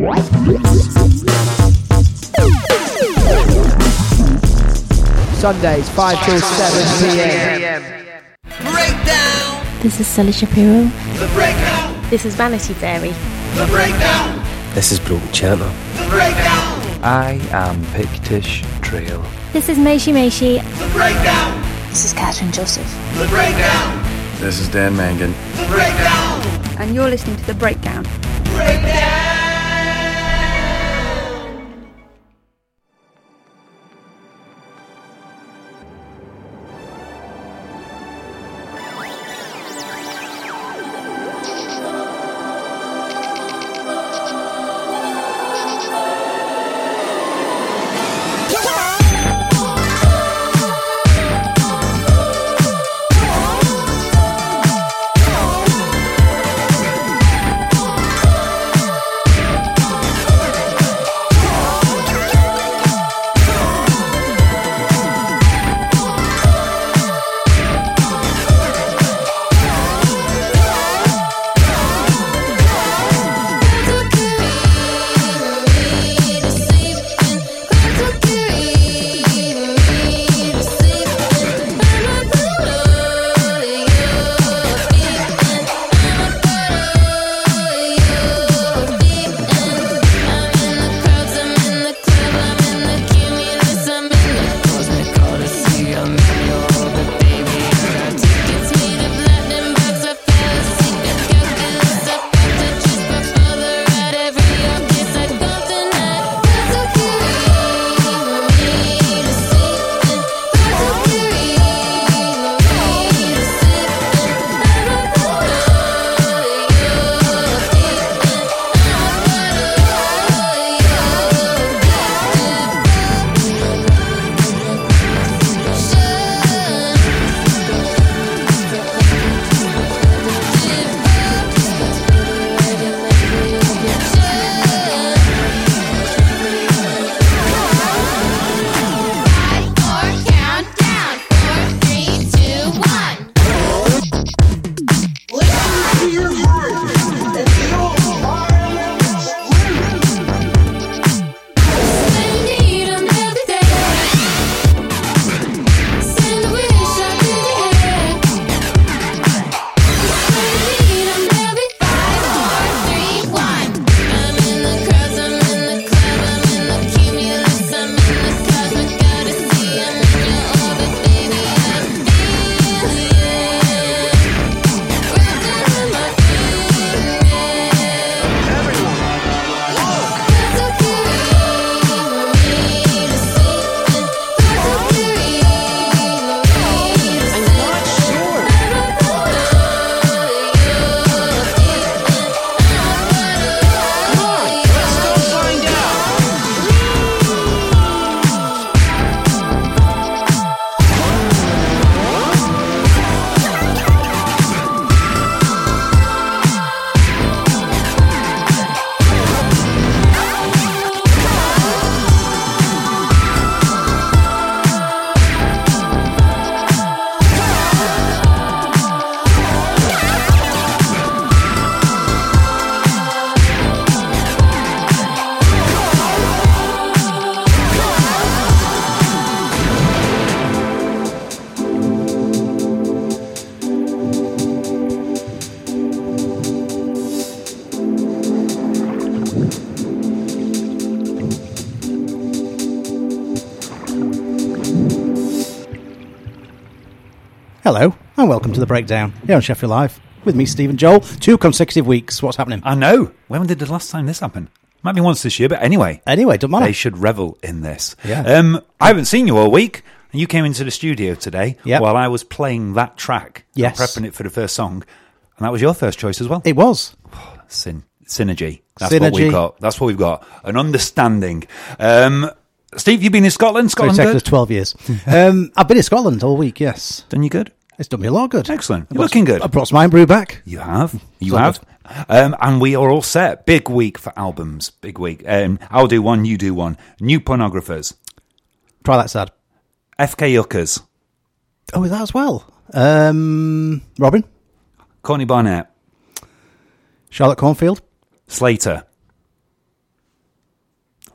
Sundays, 5 till 7 p.m. Breakdown. This is Sully Shapiro. The Breakdown. This is Vanity Fairy. The Breakdown. This is Broken Chanter. The Breakdown. I am Pictish Trail. This is Meishi Meishi. The Breakdown. This is Catherine Joseph. The Breakdown. This is Dan Mangan. The Breakdown. And you're listening to The Breakdown. Breakdown. Hello, and welcome to The Breakdown, here on Sheffield Live, with me, Stephen Joel. 2 consecutive weeks. What's happening? I know. When did the last time this happen? Might be once this year, but anyway. Don't matter. They should revel in this. Yeah. I haven't seen you all week, and you came into the studio today while I was playing that track. Yes. Prepping it for the first song, and that was your first choice as well. It was. Synergy. What we've got. That's what we've got. An understanding. Steve, you've been in Scotland? Scotland good? 12 years. I've been in Scotland all week, yes. Done you good? It's done me a lot of good. Excellent. You're looking good. I brought some Iron Brew back. You have. And we are all set. Big week for albums. Big week. I'll do one, you do one. New Pornographers. Try That Sad. FK Yuckers. Oh, is that as well? Robin. Courtney Barnett. Charlotte Cornfield. Slater.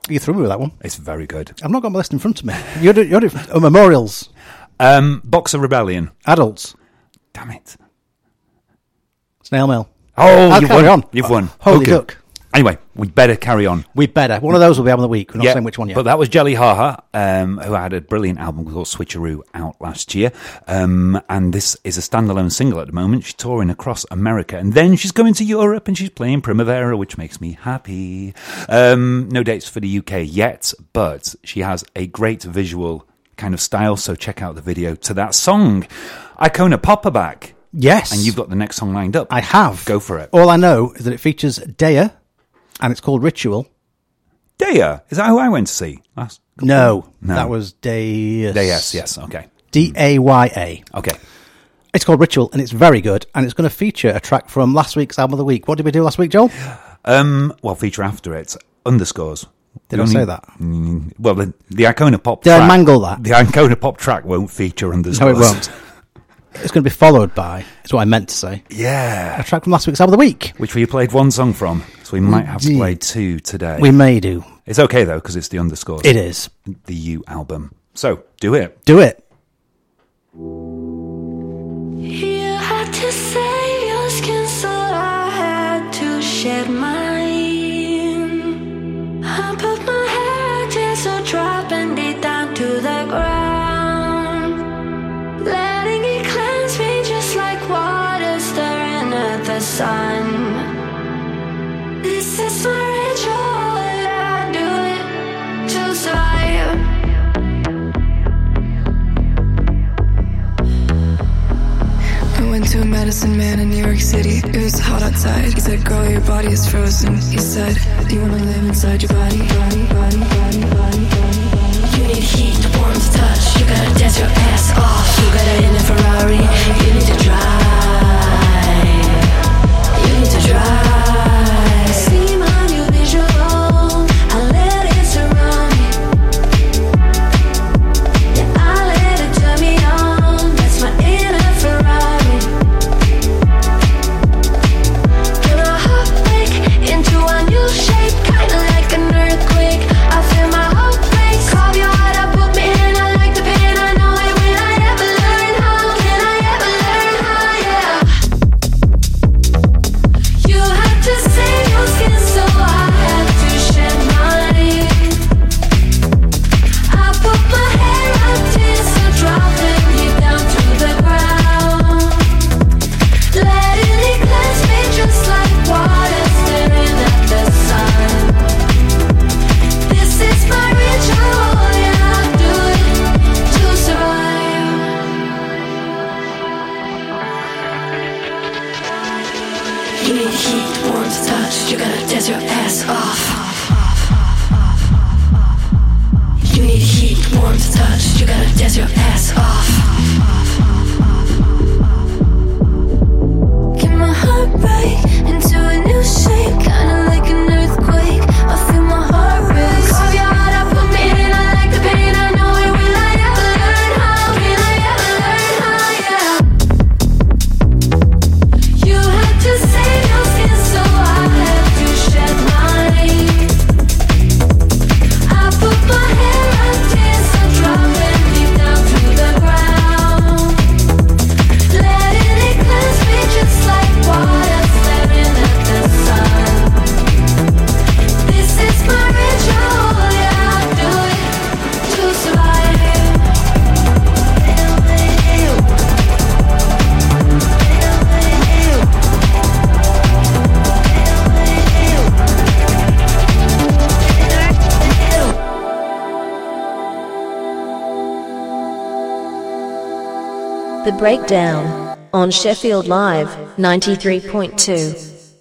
You threw me with that one. It's very good. I've not got my list in front of me. You're memorials. Boxer Rebellion. Adults. Damn it. Snail Mail. Oh, I'll you've carry won. on. You've won. Holy Okay. duck. Anyway, we better carry on. We better. One of those will be album of the week. We're not saying which one yet. But that was Jelly Haha, who had a brilliant album called Switcheroo out last year. And this is a standalone single at the moment. She's touring across America. And then she's going to Europe and she's playing Primavera, which makes me happy. No dates for the UK yet, but she has a great visual kind of style. So check out the video to that song. Icona Pop are back. Yes. And you've got the next song lined up. I have. Go for it. All I know is that it features Daya, and it's called Ritual. Daya? Is that who I went to see? No. No. That was Daya. Dayas, yes, okay. Daya. Okay. It's called Ritual, and it's very good, and it's going to feature a track from last week's album of the week. What did we do last week, Joel? Well, feature after it, Underscores. Did I say that? Well, the Icona Pop Did track... I mangle that? The Icona Pop track won't feature Underscores. No, it won't. It's going to be followed by, is what I meant to say, Yeah. a track from last week's album of the week. Which we played one song from, so we might have to play two today. We may do. It's okay, though, because it's the Underscores. It is. The U album. So, do it. Do it. You had to save your skin, so I had to shed mine. I put my hair out, tears so dropping deep down to the ground, letting it cleanse me just like water stirring at the sun. This is my ritual, I do it to survive. I went to a medicine man in New York City. It was hot outside. He said, girl, your body is frozen. He said, do you want to live inside your body? You need heat, warmth, touch. You gotta dance your ass off. You gotta in a Ferrari. You need to drive. You need to drive. See my new visual. I let it surround me. Yeah, I let it turn me on. That's my inner Ferrari. Gonna hop back into a new shape, kinda like an earthquake. I feel my heart break. Carve your heart up, put me in. I like the pain, I know it. Will I ever learn how? Can I ever learn how? Yeah. You had to save your skin, so I had to shed mine. I put my hair out, tears are dropping deep down to the ground, letting it cleanse me just like water staring at the sun. This is my ritual, yeah, I do it to survive. You need heat, warmth, touch. You gotta dance your ass off. You need heat, warmth, touch. You gotta dance your ass off. Get my heart right into a new shape, kinda like an earthquake. I feel my heart race. Carve your heart up, put me in. I like the pain, I know it. Will I ever learn how? Can I ever learn how? Yeah. You had to save your skin, so I had to shed mine. I put my hair out, tears are dropping deep down to the ground, letting it cleanse me just like water staring at the sun. This is my ritual, yeah, I do it to survive. The Breakdown on Sheffield Live 93.2.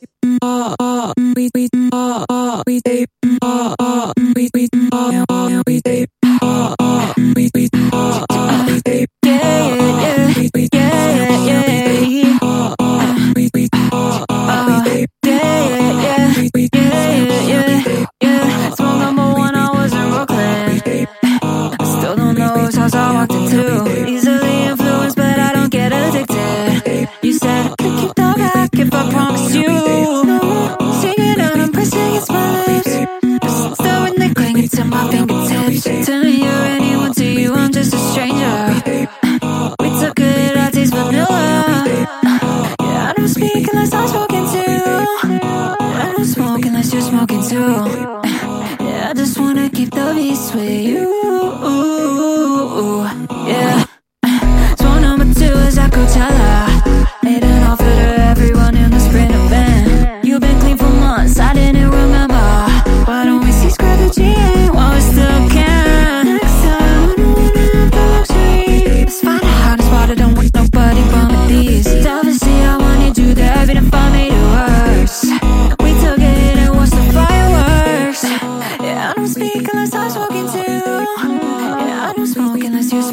Smoke number one, I was in Brooklyn. Still don't know which house I walked into. Easily influenced, but I don't get addicted. You said, keep the back if I promise you. Sing it out, I'm pressing against my lips. Start with the clang.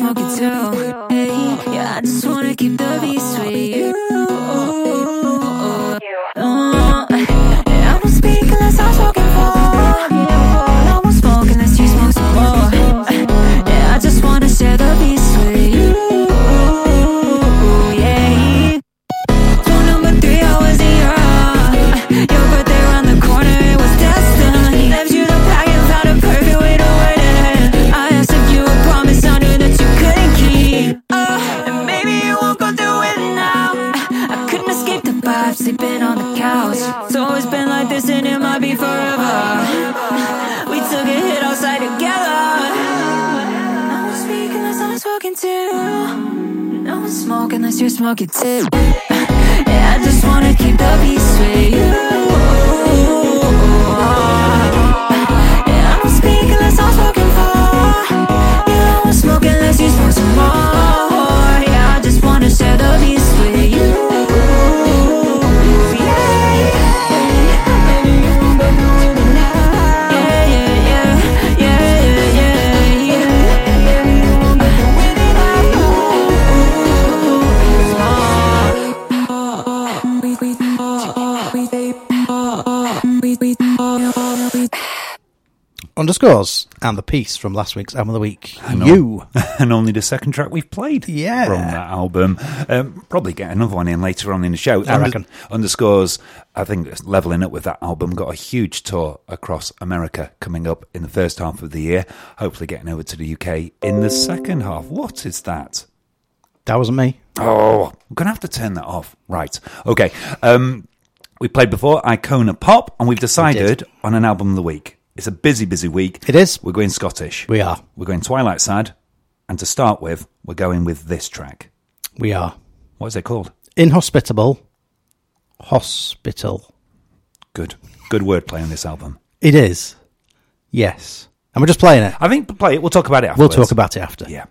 smoke it too. Hey, yeah, I just wanna keep the beat sweet. I won't speak unless I'm spoken for. I won't smoke unless you smoke some more. Yeah, I just wanna share the beat sweet. Yeah. Phone number 3, I was in your heart. Your birthday around the corner, it was destined. Left you the packet, found a perfect way to word it. I asked if you would promise, I knew that you couldn't keep. And maybe you won't go through it now. I couldn't escape the vibe, sleeping on the couch. It's always been like this and it might be forever. We took a hit outside together. No one speak unless I'm smoking too. No one smoke unless you're smoking too. Yeah, I just wanna keep the beat sweet. Yeah, I don't speak unless I'm spoken for. Yeah, I won't smoke unless you smoke some more. Yeah, I just wanna share the beat sweet. Underscores and the piece from last week's album of the week. You. And only the second track we've played Yeah. from that album. Probably get another one in later on in the show. I reckon. Underscores, I think, levelling up with that album, got a huge tour across America coming up in the first half of the year. Hopefully getting over to the UK in the second half. What is that? That wasn't me. Oh, I'm going to have to turn that off. Right. Okay. We played before Icona Pop, and we've decided on an album of the week. It's a busy, busy week. It is. We're going Scottish. We are. We're going Twilight Sad. And to start with, we're going with this track. We are. What is it called? Inhospitable. Hospital. Good. Good wordplay on this album. It is. Yes. And we're just playing it. I think play it. We'll talk about it afterwards. We'll talk about it after. Yeah.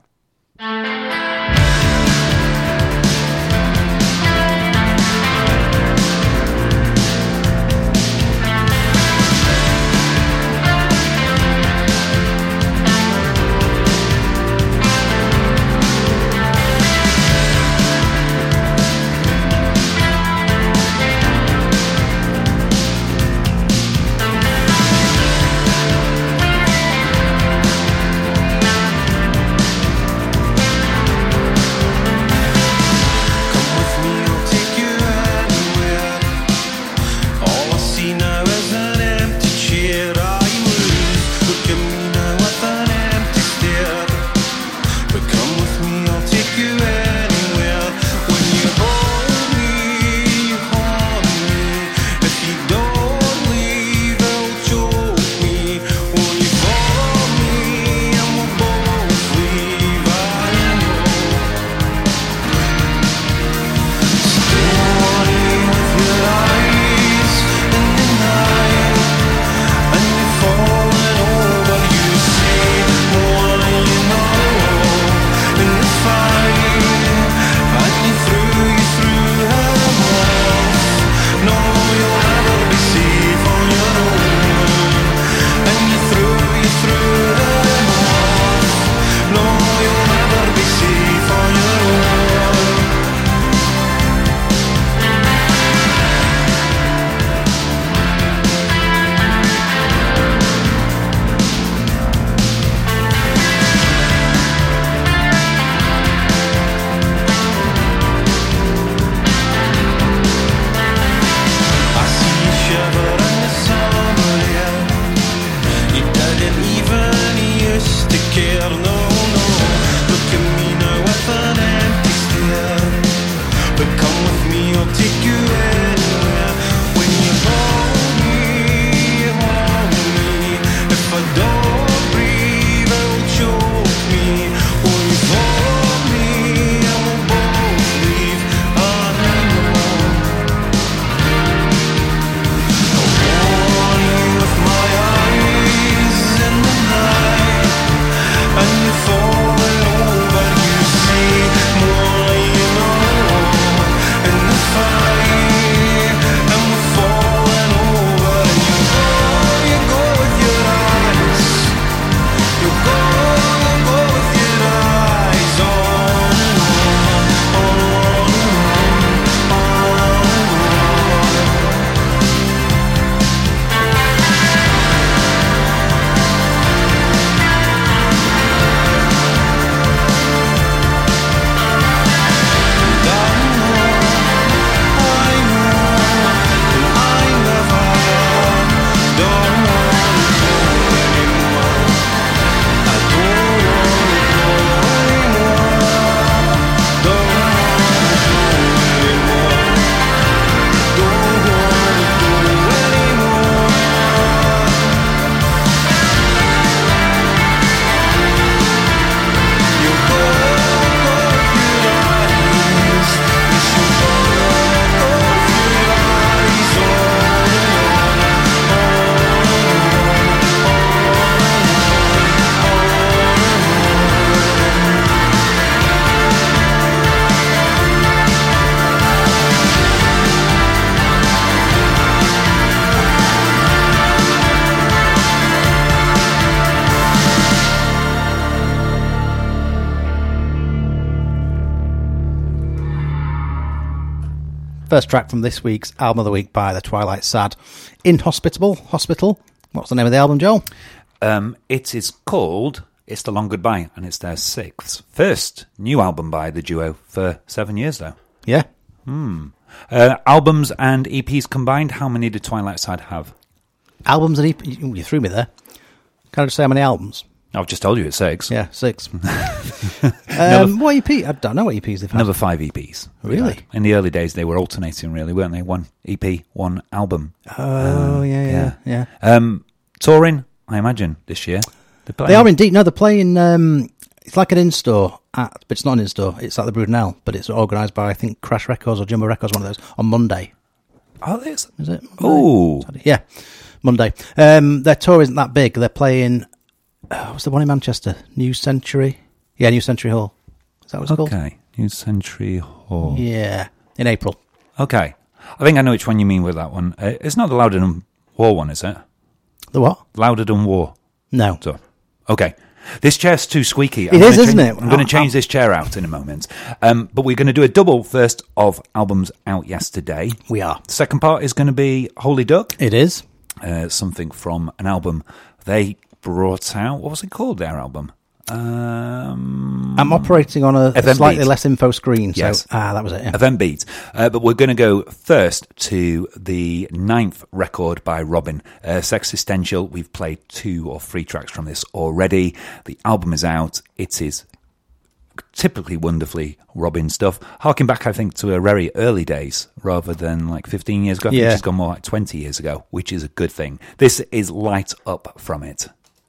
First track from this week's Album of the Week by The Twilight Sad. Inhospitable Hospital. What's the name of the album, Joel? It is called It's the Long Goodbye, and it's their first new album by the duo for 7 years, though. Yeah. Albums and EPs combined, how many did Twilight Sad have? Albums and EPs? You threw me there. Can I just say how many albums? I've just told you it's 6. Yeah, 6. What EP? I don't know what EPs they've had. Another 5 EPs. Really? In the early days, they were alternating, really, weren't they? 1 EP, 1 album. Oh, yeah. Touring, I imagine, this year. They are indeed. No, they're playing... it's like an in-store, but it's not an in-store. It's like the Brudenell, but it's organised by, I think, Crash Records or Jumbo Records, one of those, on Monday. Oh, is it? Oh. Yeah, Monday. Their tour isn't that big. They're playing... what's the one in Manchester? New Century? Yeah, New Century Hall. Is that what it's called? Okay, New Century Hall. Yeah, in April. Okay. I think I know which one you mean with that one. It's not the Louderden War one, is it? The what? Louderden War. No. So, okay. This chair's too squeaky. It is, isn't it? I'm going to change this chair out in a moment. But we're going to do a double first of albums out yesterday. We are. The second part is going to be Holy Duck. It is. Something from an album they brought out. What was it called, their album? I'm operating on a slightly less info screen. So, yes. That was it. Yeah. Event Beat. But we're going to go first to the 9th record by Robin, Sexistential. We've played 2 or 3 tracks from this already. The album is out. It is typically wonderfully Robin stuff. Harking back, I think, to her very early days rather than like 15 years ago. I think she's gone more like 20 years ago, which is a good thing. This is Light Up from it.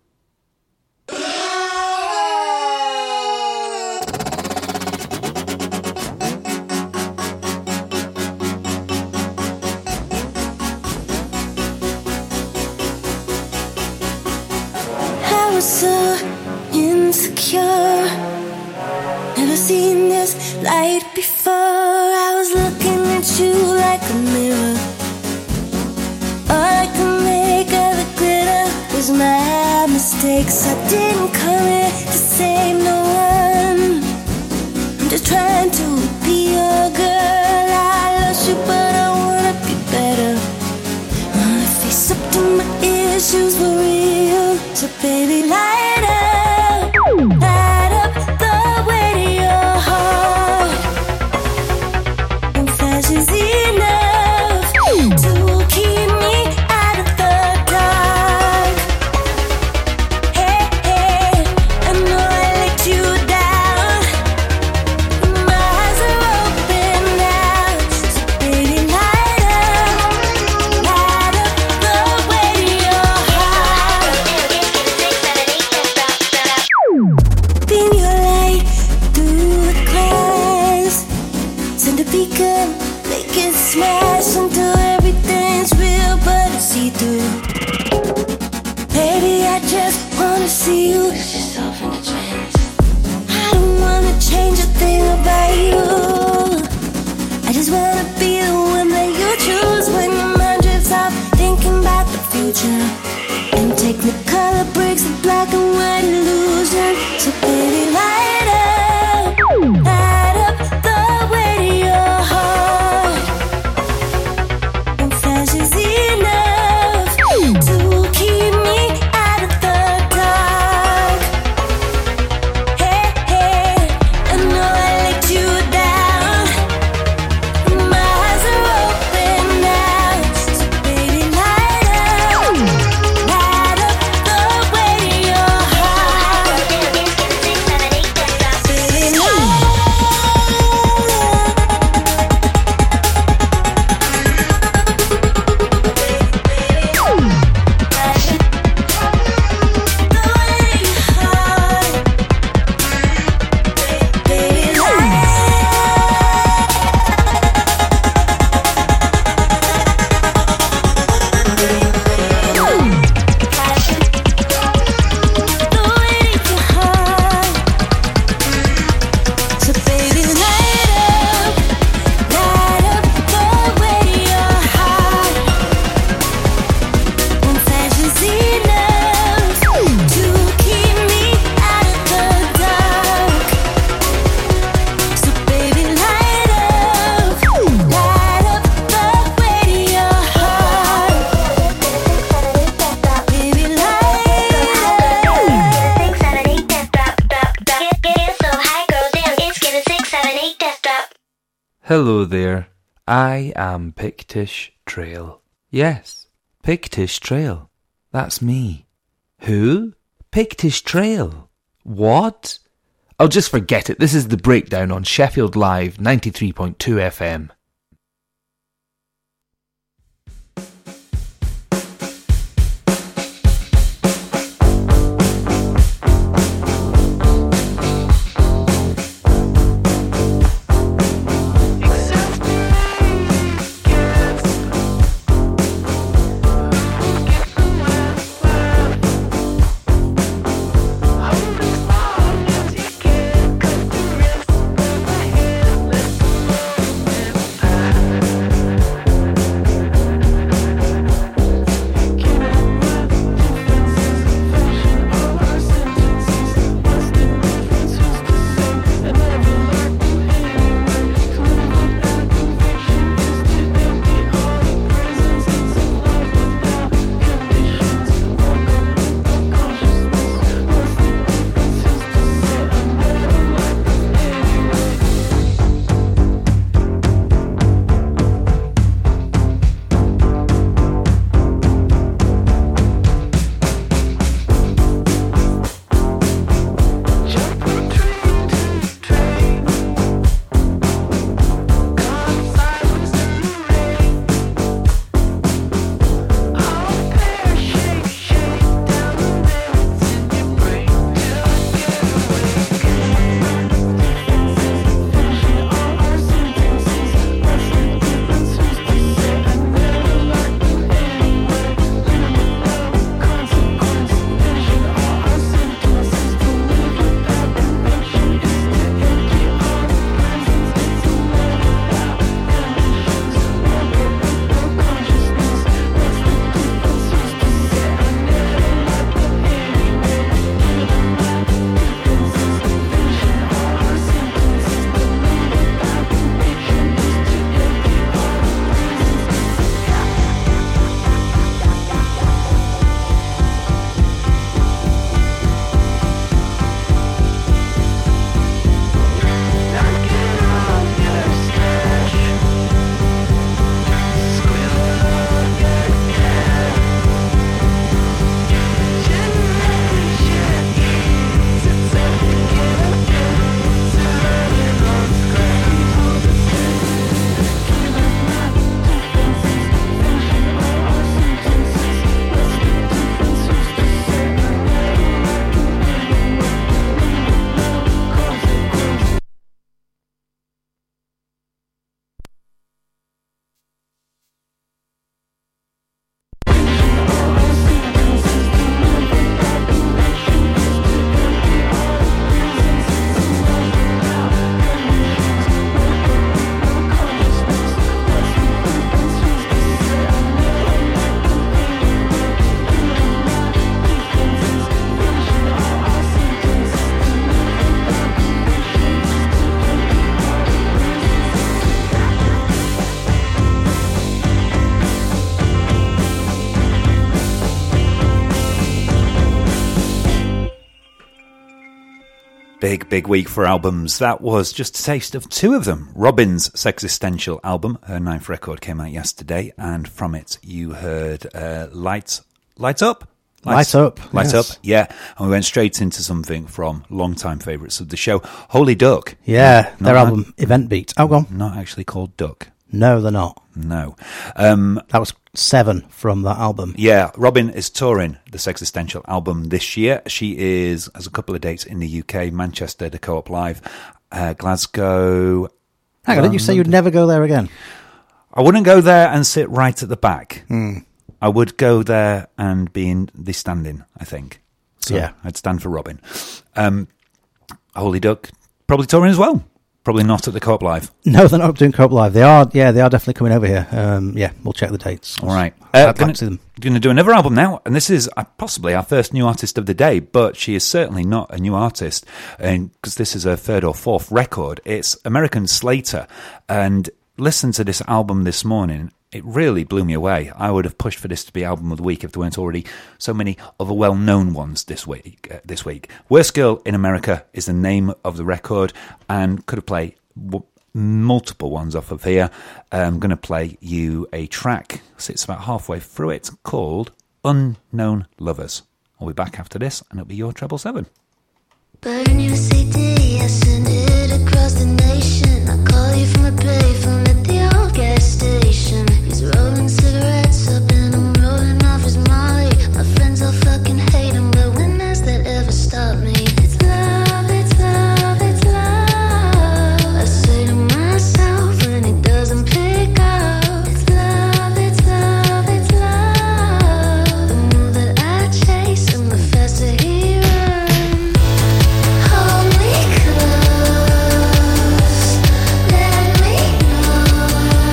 I was so insecure, never seen this light before. I was looking at you like a mirror. All I could make of the glitter was my mistakes. I didn't come here to save no one. I'm just trying to be your girl. I lost you, but I wanna be better. Wanna face up to my issues for real. So baby, light up the way to your heart. And fast is enough to keep me out of the dark. Hey, hey, I know I let you down. My eyes are open now. So baby, light up the way to your heart. Beam your light through the glass. Send a beacon, make it smash until everything's real, but it's see-through. Baby, I just wanna see you. Lose yourself in a trance. I don't wanna change a thing about you. I just wanna be the one that you choose when your mind drifts off, thinking about the future. And take the color breaks, the black and white illusion. So baby, light up the way to your heart. And flash is enough to keep me out of the dark. Hey, hey, I know I let you down. My eyes are open now. So baby, light up the way to your heart. Hello there. I am Pictish Trail. Yes, Pictish Trail. That's me. Who? Pictish Trail. What? Oh, just forget it. This is The Breakdown on Sheffield Live 93.2 FM. Big week for albums. That was just a taste of two of them. Robyn's Sexistential album, her 9th record, came out yesterday, and from it you heard Light Up? Light Up, yeah. And we went straight into something from long-time favourites of the show, Holy Duck. Yeah, their album, Event Beat. Oh, go on. Not actually called Duck. No, they're not. No. That was 7 from that album. Yeah, Robyn is touring the Sexistential album this year. She has a couple of dates in the UK, Manchester, the Co-op Live, Glasgow. Hang on, didn't you say you'd never go there again? I wouldn't go there and sit right at the back. I would go there and be in the standing, I think. So yeah. I'd stand for Robyn. Holy Duck, probably touring as well. Probably not at the Co-op Live. No, they're not doing Co-op Live. They are definitely coming over here. We'll check the dates. All right. Going to do another album now, and this is possibly our first new artist of the day, but she is certainly not a new artist, because this is her 3rd or 4th record. It's American Slater, and listen to this album this morning. It really blew me away. I would have pushed for this to be album of the week if there weren't already so many other well-known ones this week. Worst Girl in America is the name of the record, and could have played multiple ones off of here. I'm going to play you a track, sits about halfway through it, called Unknown Lovers. I'll be back after this, and it'll be your treble 7. Burn your CD, I send it across the nation. I call you from a payphone at the old gas station. He's rolling cigarettes up and I'm rolling off his molly. My friends all fucking hate him, but when has that ever stopped me? It's love, it's love, it's love. I say to myself when he doesn't pick up. It's love, it's love, it's love. The more that I chase him, the faster he runs. Hold me close, let me know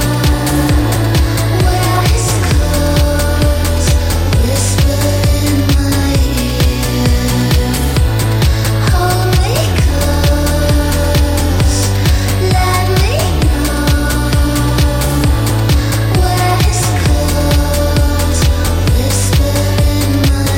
where his clothes whisper in my ear. Hold me close, let me know where his clothes whisper in my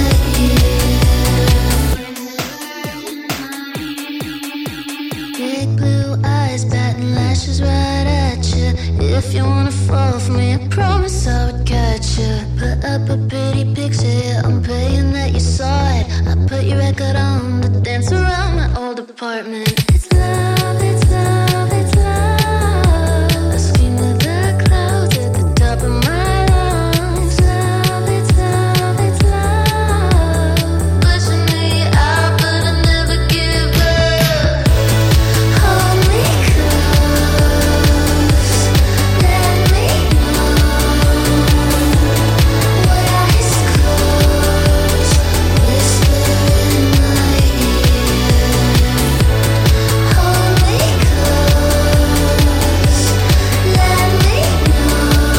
ear. Big blue eyes, batting lashes right at you. If you wanna fall for me, I promise I would catch you. Put up a pretty picture, yeah, I'm paying that you saw it. I put your record on to dance around my old apartment. It's love, it's love, it's love. I scream to the clouds at the top of my lungs. Love, it's love, it's love. Pushing me out, but I never give up. Hold me close, let me know where his clothes whisper in my ear. Hold me close, let me know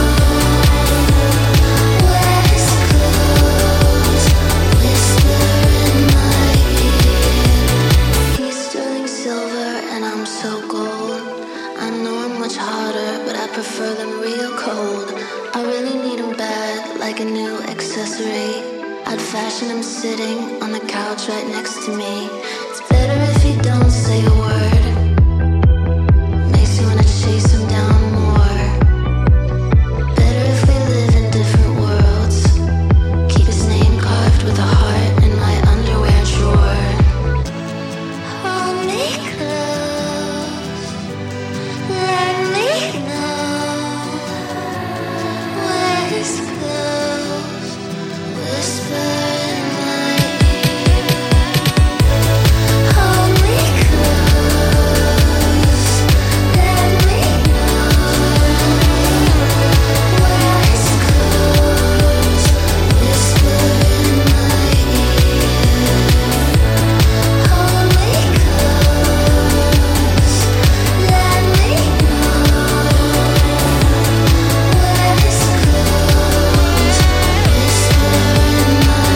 where his clothes whisper in my ear. He's sterling silver and I'm so gold. I know I'm much hotter, but I prefer them real cold. I really need him bad, like a new accessory. I'd fashion him sitting on the couch right next to me. It's better if he don't say a word. Makes me wanna chase him down more. Better if we live in different worlds. Keep his name carved with a heart in my underwear drawer. Hold me close, let me know where his clothes whisper in my ear. Hold me close, let me know where his clothes whisper in my ear. Hold me close, let me know where his clothes whisper in my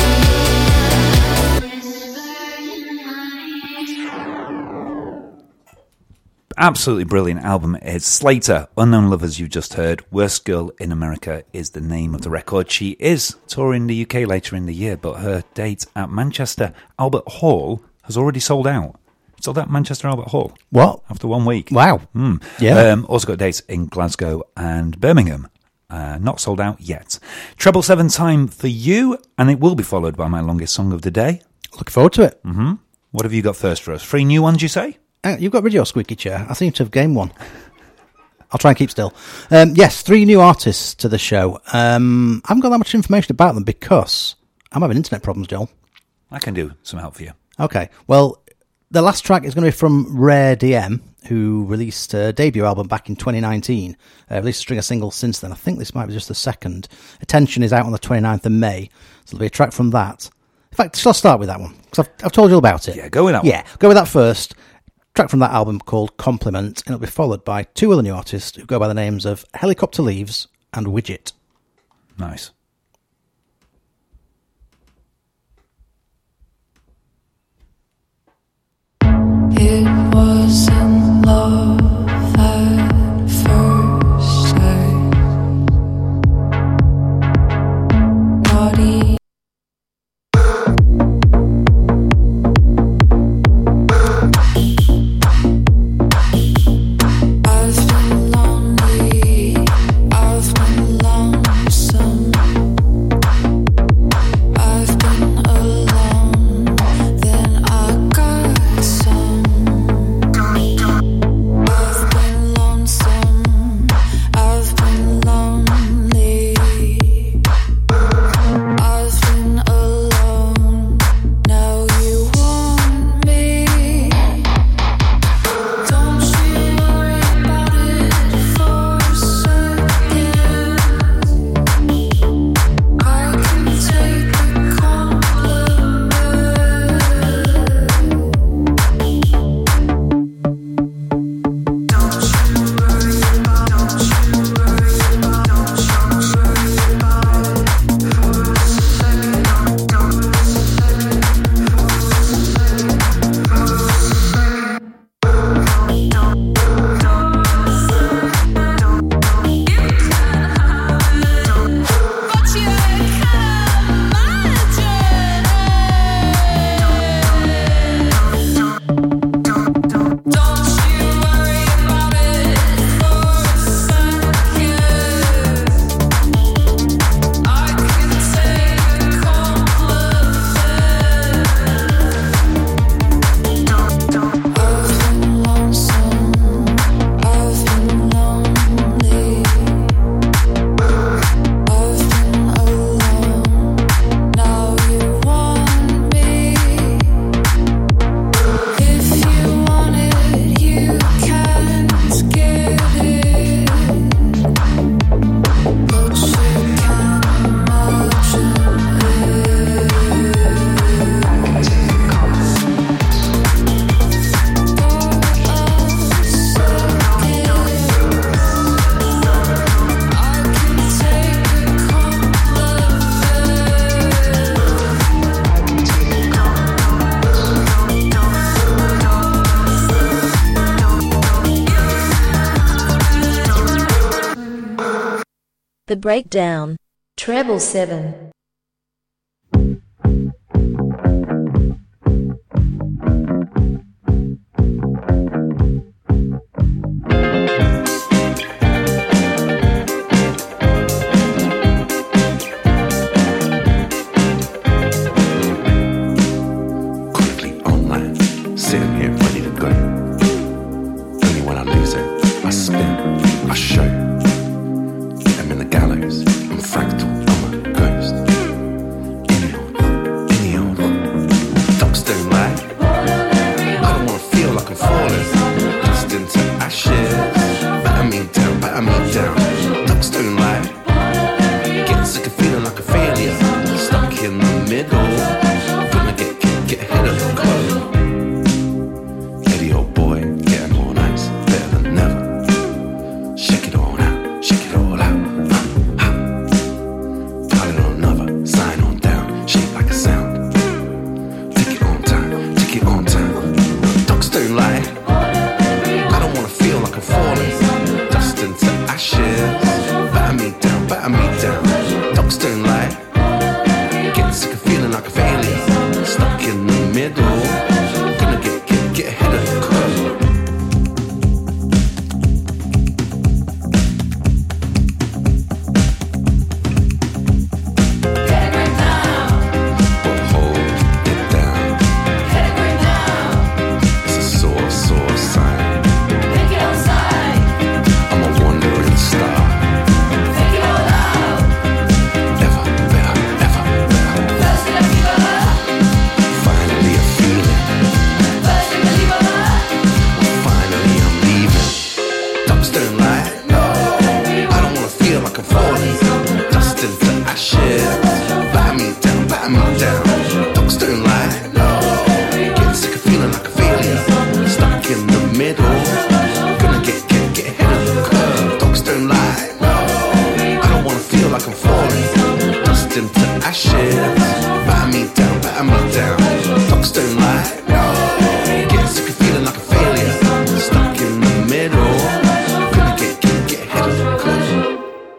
Absolutely brilliant album. It's Slater, Unknown Lovers, you just heard. Worst Girl in America is the name of the record. She is touring the UK later in the year, but her date at Manchester Albert Hall has already sold out. Sold out Manchester Albert Hall. What? After 1 week. Wow. Yeah. Also got dates in Glasgow and Birmingham. Not sold out yet. Treble 7 time for you, and it will be followed by my longest song of the day. Looking forward to it. What have you got first for us? 3 new ones, you say? You've got rid of your squeaky chair. I seem to have gained one. I'll try and keep still. Yes, 3 new artists to the show. I haven't got that much information about them because I'm having internet problems, Joel. I can do some help for you. Okay. Well, the last track is going to be from Rare DM, who released a debut album back in 2019. Released a string of singles since then. I think this might be just the second. Attention is out on the 29th of May. So there'll be a track from that. In fact, shall I start with that one? Because I've told you all about it. Yeah, go with that one. Yeah, go with that first. Track from that album called Compliment, and it'll be followed by 2 other new artists who go by the names of Helicopter Leaves and Widget. Nice. It wasn't love at first sight. Not even I The Breakdown. Treble 7. Quickly online, sitting here ready to go. Only when I lose it, I spin, I show. I'm in the gallows, I'm fractal, I'm a ghost. Any old, ducks don't lie. I don't wanna feel like I'm falling, just into ashes. Batter me down, ducks don't lie. Getting sick of feeling like a failure, stuck in the middle. Gonna get ahead of the curve. Eddie old boy, getting more nice, better than never. Shake it all out, shake it all out. Pile it on another, sign on down, shape like a sound. Take it on time, ducks don't lie. I don't wanna feel like I'm falling, dust into ashes. Batter me down, ducks don't lie. Getting sick of feeling like a failure, stuck in the middle. Gonna get ahead of the curve. But hold it down. It's a sore sign. I'm a wandering star. Ever better. Finally a feeling. Finally I'm leaving. Ducks don't lie. I don't wanna feel like I'm falling, dust into ashes. Batter me down. Ducks don't lie. Getting sick of feeling like a failure, stuck in the middle. Gonna get ahead of the curve. Ducks don't lie. I don't wanna feel like I'm falling, dust into ashes. Batter me down. Ducks don't lie. Getting sick of feeling like a failure, stuck in the middle. Gonna get ahead of the curve.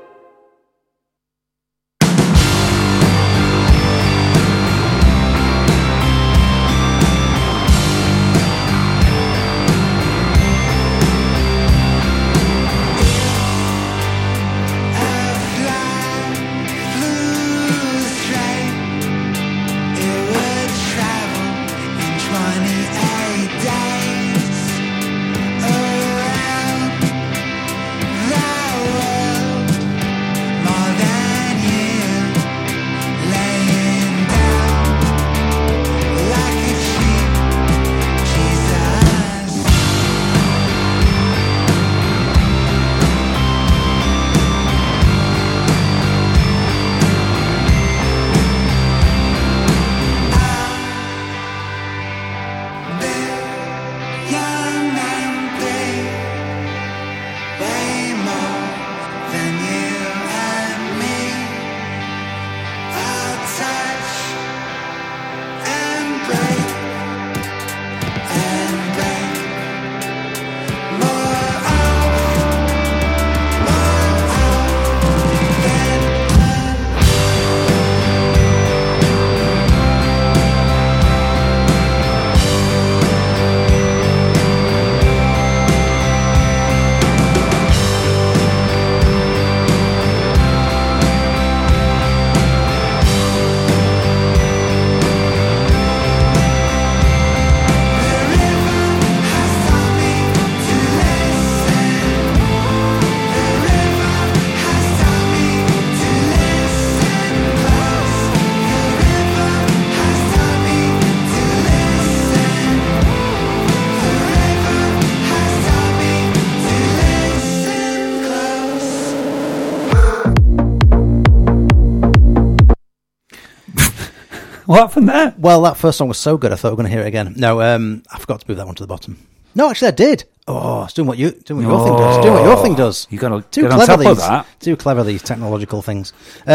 What happened there? Well, that first song was so good, I thought we were going to hear it again. No, I forgot to move that one to the bottom. No, actually, I did. Oh, it's doing what your thing does. Doing what your thing does. You got to Too get on clever top these. of that. Too clever, these technological things.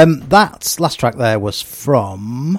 That last track there was from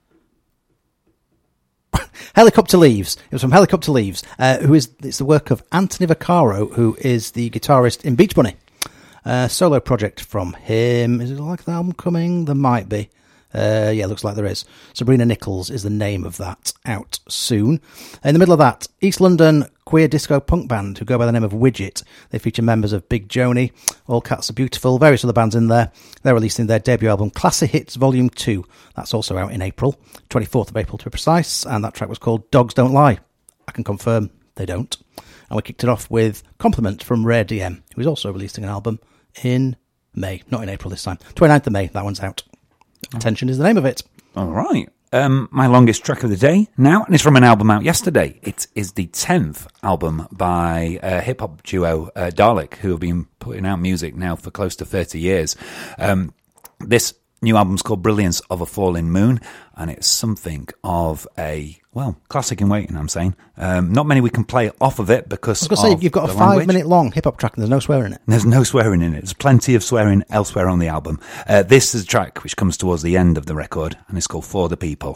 Helicopter Leaves. It was from Helicopter Leaves, it's the work of Anthony Vaccaro, who is the guitarist in Beach Bunny. Solo project from him. Is it like the album coming? There might be. Yeah, looks like there is. Sabrina Nichols is the name of that, out soon. In the middle of that, East London queer disco punk band who go by the name of Widget. They feature members of Big Joni, All Cats Are Beautiful, various other bands in there. They're releasing their debut album, Classic Hits Volume 2. That's also out in April, 24th of April to be precise, and that track was called Dogs Don't Lie. I can confirm they don't. And we kicked it off with Compliment from Rare DM, who is also releasing an album in May, not in April this time. 29th of May, that one's out. Attention is the name of it. All right. My longest track of the day now, and it's from an album out yesterday. It is the 10th album by hip-hop duo Dalek, who have been putting out music now for close to 30 years. This new album's called Brilliance of a Falling Moon, and it's something of a, well, classic in waiting, I'm saying. Not many we can play off of it because I was going to say, you've got a 5-minute long hip-hop track and there's no swearing in it. There's no swearing in it. There's plenty of swearing elsewhere on the album. This is a track which comes towards the end of the record, and it's called For the People.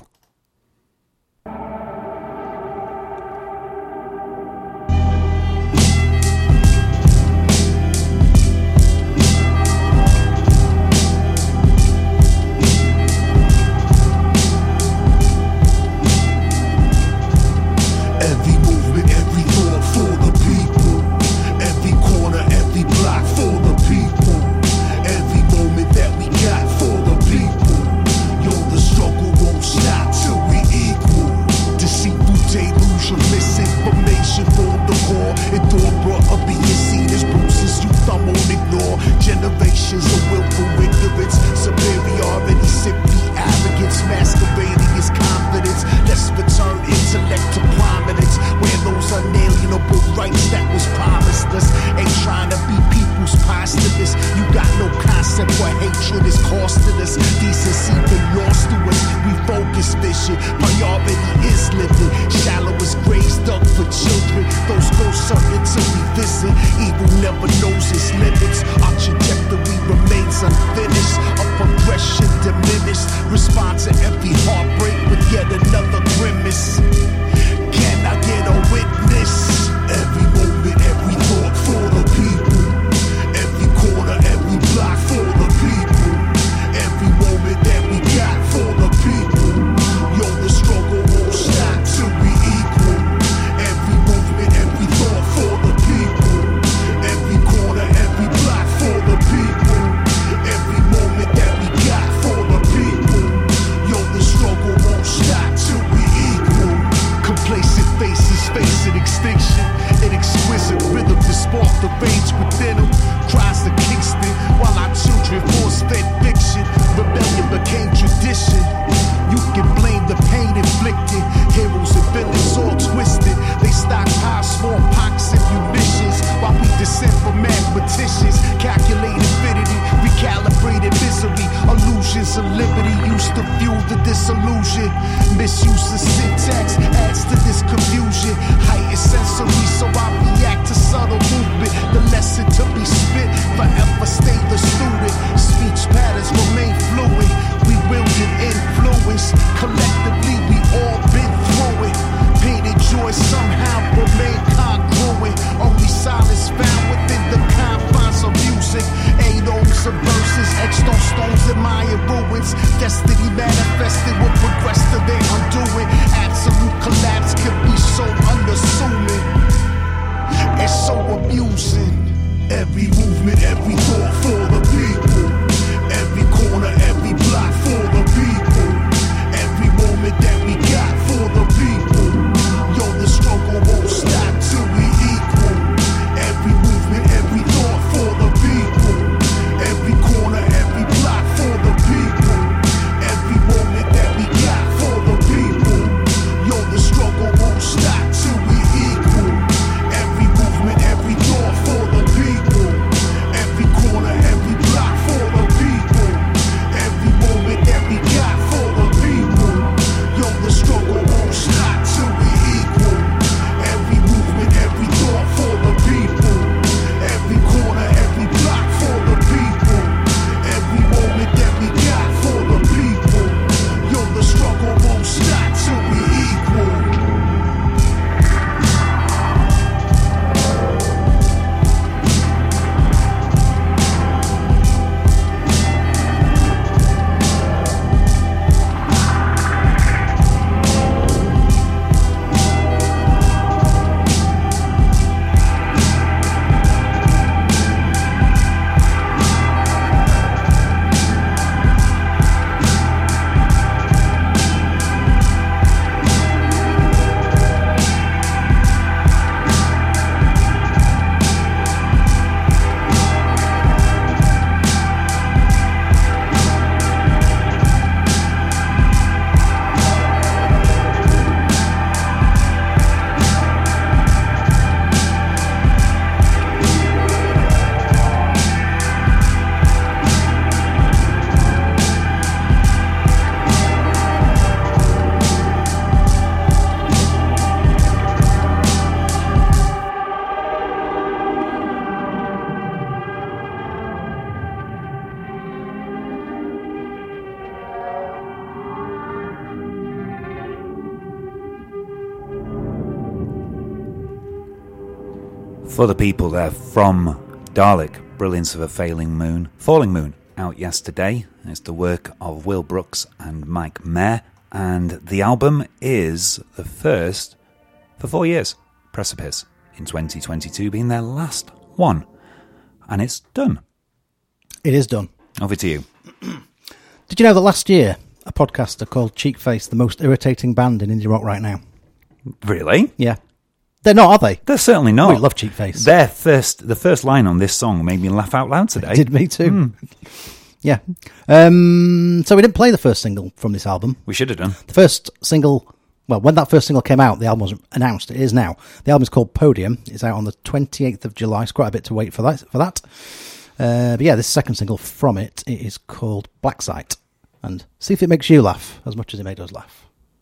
For the people there from Dalek, Brilliance of a Falling Moon, out yesterday. It's the work of Will Brooks and Mike Mayer, and the album is the first for 4 years. Precipice in 2022 being their last one, and it's done. It is done. Over to you. Did you know that last year a podcaster called Cheekface the most irritating band in indie rock right now? Really? Yeah. They're not, are they? They're certainly not. We love Cheekface. The first line on this song made me laugh out loud today. It did me too. Yeah. So we didn't play the first single from this album. We should have done. The first single, well, when that first single came out, the album was announced. It is now. The album is called Podium. It's out on the 28th of July. It's quite a bit to wait for that. But yeah, this second single from it is called Black Sight. And see if it makes you laugh as much as it made us laugh.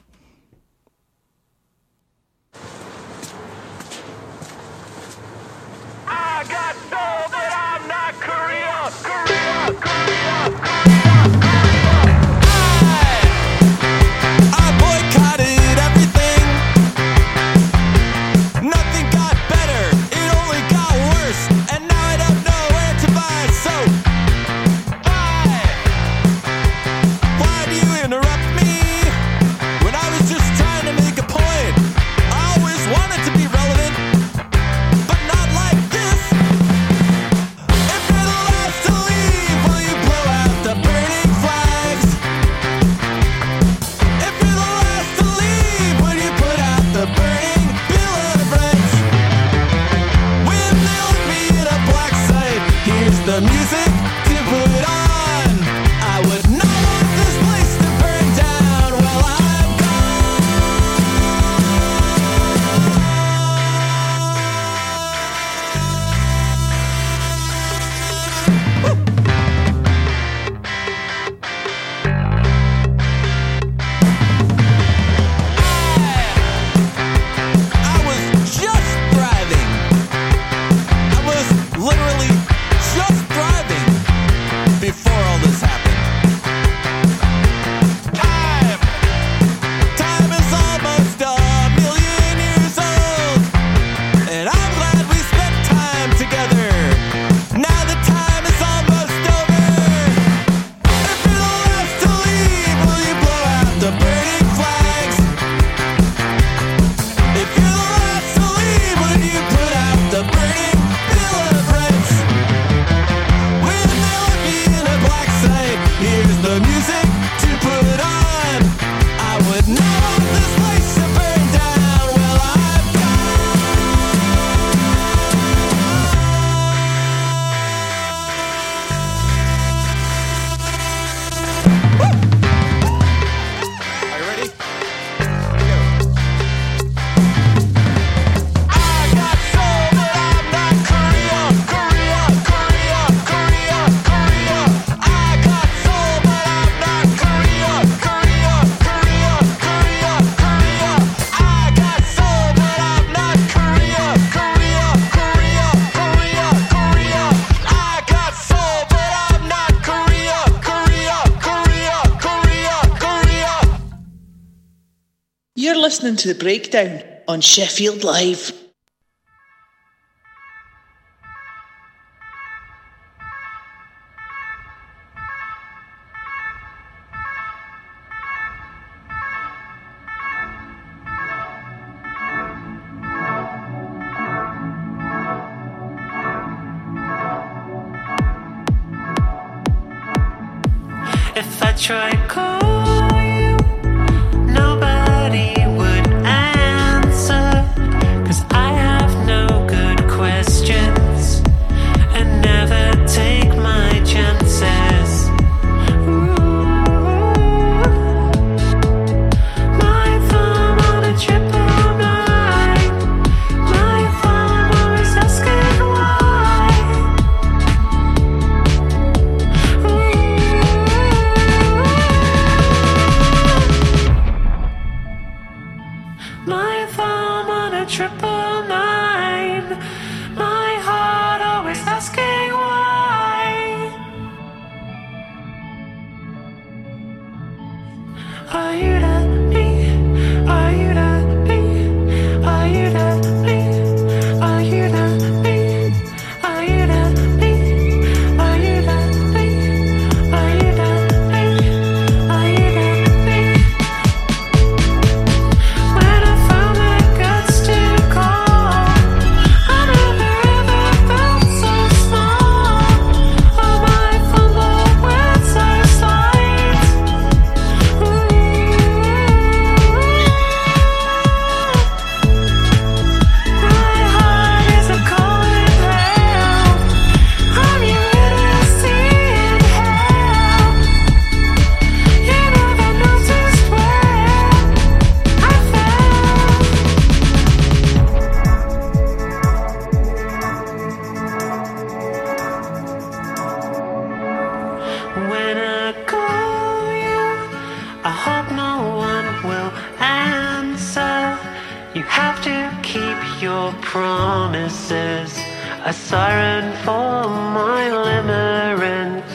Listening to The Breakdown on Sheffield Live. If I try call you, nobody would answer, 'cause I have no good questions and never take my chances. My thumb on a triple nine, my thumb always asking why. a siren for my limerence.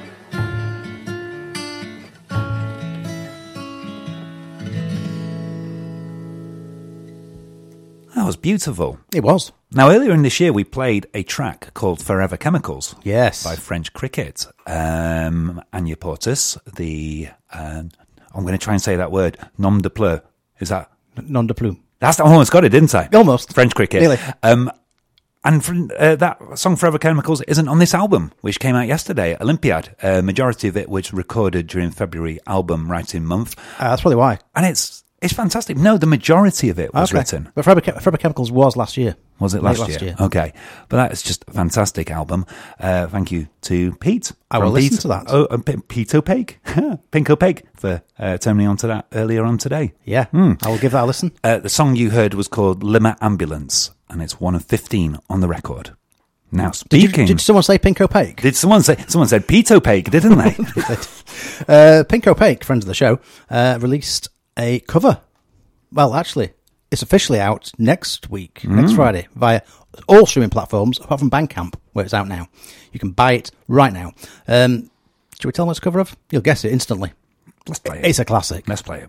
That was beautiful. It was. Now, earlier in this year, we played a track called Forever Chemicals. Yes. By French Cricket. Anya Portis, the, I'm going to try and say that word, nom de pleu. Is that? Nom de plume. I almost got it, didn't I? Almost. French Cricket. Really? And that song Forever Chemicals isn't on this album, which came out yesterday, Olympiad. Majority of it was recorded during February album writing month. That's probably why. And it's fantastic. No, the majority of it was written. But Forever Chemicals was last year. Was it last year? Okay. But that's just a fantastic album. Thank you to Pete. I will listen to that. Oh, Pete O'Peg. Pink O'Peg for turning me on to that earlier on today. Yeah, I will give that a listen. The song you heard was called Lima Ambulance, and it's one of 15 on the record. Now, speaking... Did someone say Pink O'Peg? Did someone say... Someone said Pete O'Peg, didn't they? Pink O'Peg, friends of the show, released a cover. Well, actually, it's officially out next week, next Friday, via all streaming platforms, apart from Bandcamp, where it's out now. You can buy it right now. Should we tell them what it's a cover of? You'll guess it instantly. Let's play it. It's a classic. Let's play it.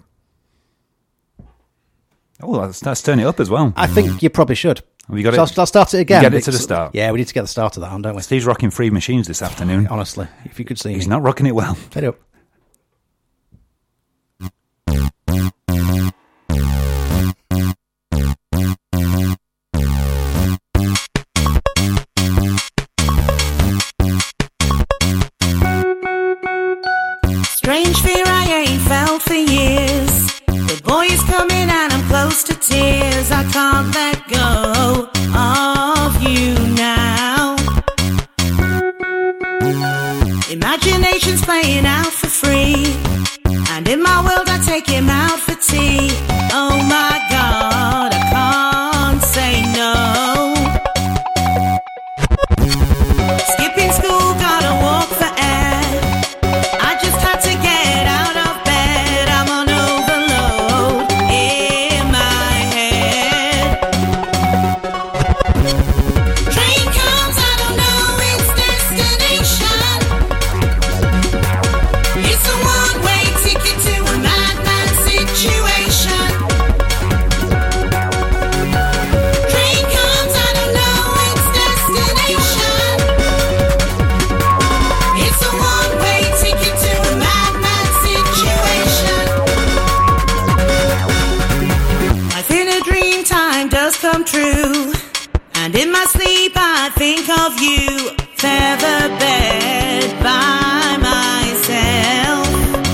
Oh, let's turn it up as well. I think you probably should. Have you got so it? I'll start it again. Get it to the start. Yeah, we need to get the start of that on, don't we? Steve's rocking Free Machines this afternoon. Honestly, if you could see He's me. not rocking it well. Set it up. Strange fear I ain't felt for years. The boy is coming and I'm close to tears. I can't let go of you now. Imagination's playing out for free, and in my world I take him out for tea. Oh my God, I can't say no. Skipping school, gotta walk for air. I just had to get out of bed. I'm on overload in my head. Train comes, I don't know its destination. It's a one-way ticket to a madman situation. Train comes, I don't know its destination. It's a one-way ticket to a madman situation. Life in a dream time does come true, and in my sleep I think of you. Feather bed by myself.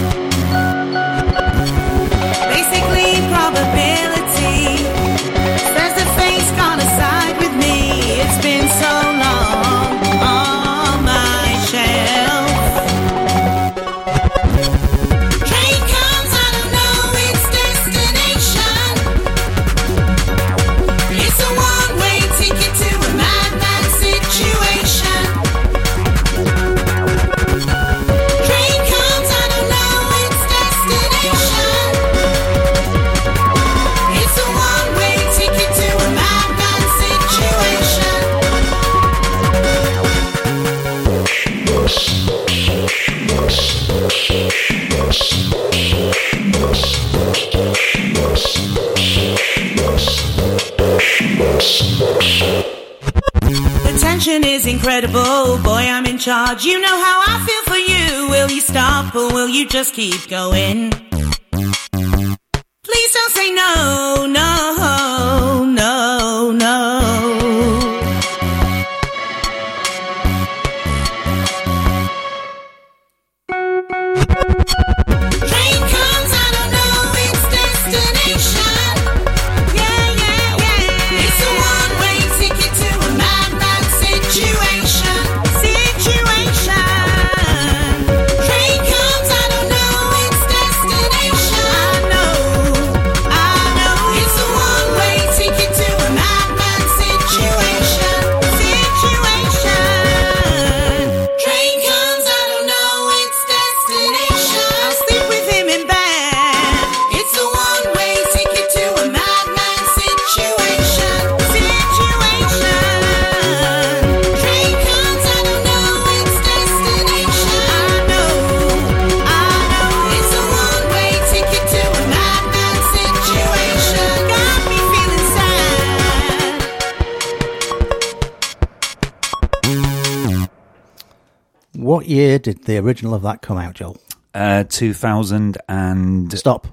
Basically probability says the fate's gonna side with me. It's been so long on my shelf. Train comes, I don't know its destination. It's a one-way ticket to a madman situation. Train comes, I don't know its destination. It's a one-way ticket to a madman situation. The tension is incredible, boy, I'm in charge. You know how I feel for you. Will you stop or will you just keep going? Please don't say no, no, no, no. Train comes, I don't know its destination. Yeah, yeah, yeah. It's a one-way ticket to a madman situation. Situation. Train comes, I don't know its destination. What year did the original of that come out, Joel? 2000 and... Stop.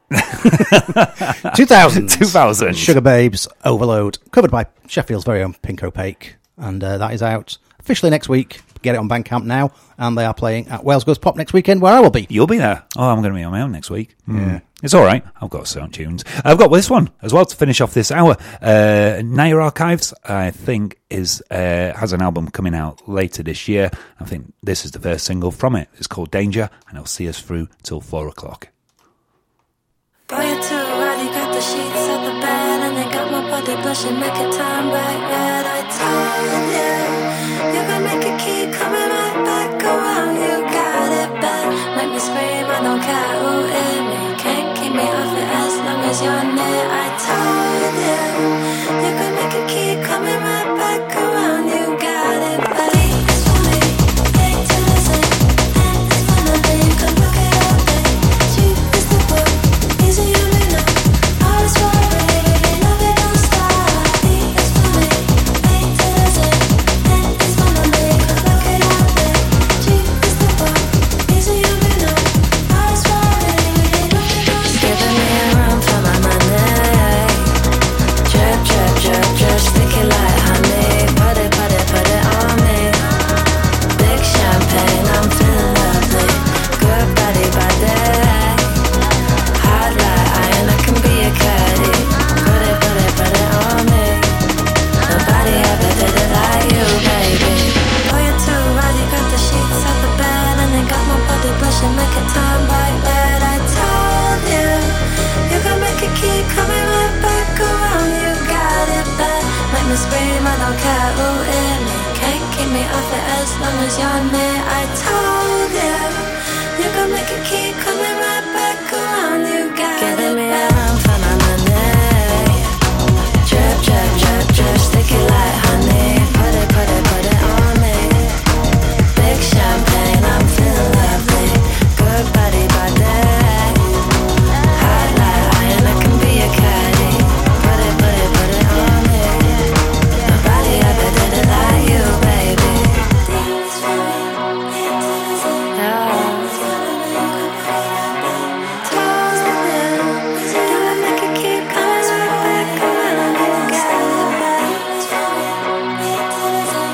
2000. 2000. Sugar Babes, Overload, covered by Sheffield's very own Pink Opaque. And that is out officially next week. Get it on Bandcamp now. And they are playing at Wales Goes Pop next weekend, where I will be. You'll be there. Oh, I'm going to be on my own next week. Yeah. It's all right. I've got certain tunes. I've got this one as well to finish off this hour. Naya Archives, I think, has an album coming out later this year. I think this is the first single from it. It's called Danger, and it'll see us through till 4 o'clock. Boy, you're too right, you got the sheets at the bed, and they got my body blushing, make it turn bright red. I told you, you can make a key coming right back around. You got it bad, make me scream, I don't care who in me. Can't keep me off it as long as you're near. I told you, you can make a key coming right back around. You got it bad. It's for me, take to the same, and it's for nothing, you can look it up there. She is the book. Easy you may know, I was worried, baby, love it don't stop. It's for me, wait till it's in, and it's for me, cause look it out there. She is the book, easy you may know, I was worried, baby, love it don't stop. Giving me a run for my money. Drip, drip, drip, drip, stick it like honey. Put it on me. Big champagne, I'm feeling lovely. Good body, hot like iron, I can be a caddy. Put it on me. Nobody ever did it like you, baby. Oh, you're too right, you got the sheets at the bed, and they got my body blushing, make it turn bright red. I told you, you can make a key coming right back around. You got it bad, make me scream, I don't care who in me. Can't keep me off it as long as you're near.